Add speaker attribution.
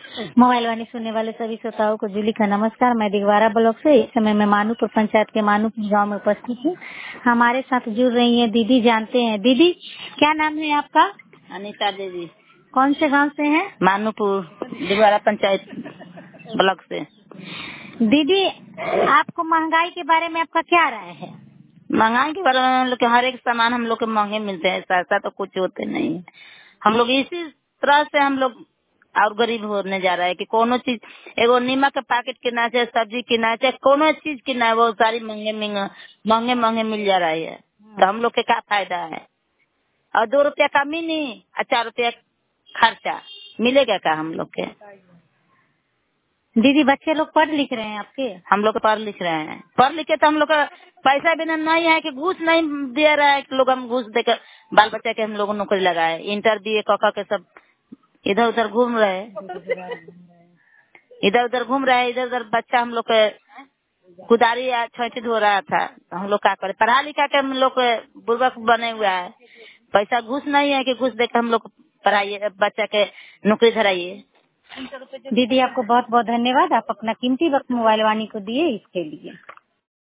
Speaker 1: Mobile वाणी सुनने वाले सभी श्रोताओं को जूली का नमस्कार। मैं दिगवारा ब्लॉक से इस समय मैं मानूपुर पंचायत के मानूपुर गांव में उपस्थित हूँ। हमारे साथ जुड़ रही हैं दीदी। जानते हैं दीदी, क्या नाम है आपका?
Speaker 2: अनीता देवी।
Speaker 1: कौन से गांव से हैं?
Speaker 2: मानूपुर दिगवारा पंचायत ब्लॉक से।
Speaker 1: दीदी, आपको महंगाई के बारे में आपका क्या राय है?
Speaker 2: महंगाई के बारे में हम लोग के हर एक सामान हम लोग के महंगे मिलते हैं, सस्ता तो कुछ होते नहीं है। हम लोग इसी तरह से हम लोग और गरीब होने जा रहा है कि कोनो चीज एगो नीमक के पैकेट किना चाहे, सब्जी किना चाहे, कोनो चीज किना है वो सारी महंगे महंगे महंगे मिल जा रहा है। तो हम लोग के क्या फायदा है? और 2 रुपया कमी नहीं और 4 रुपया खर्चा मिलेगा क्या हम लोग के?
Speaker 1: दीदी, बच्चे लोग पढ़ लिख रहे हैं आपके?
Speaker 2: हम लोग पढ़ लिख रहे हैं, पढ़ लिखे तो हम लोग का पैसा बिना नहीं है कि घूस नहीं दे रहा है कि लोग हम घूस देकर बाल बच्चा के हम लोग नौकरी लगाए। इंटर बीए कॉका के सब इधर उधर घूम रहे हैं, इधर उधर घूम रहे हैं, इधर उधर बच्चा हम लोग के कुदारी या छठी हो रहा था। तो हम लोग क्या करें? पढ़ा लिखा के हम लोग बुर्बक बने हुआ है। पैसा घूस नहीं है कि घूस देकर हम लोग पढ़ाइए, बच्चा के नौकरी धराइए।
Speaker 1: दीदी, आपको बहुत बहुत धन्यवाद। आप अपना कीमती वक्त मोबाइल वाणी को दिए इसके लिए।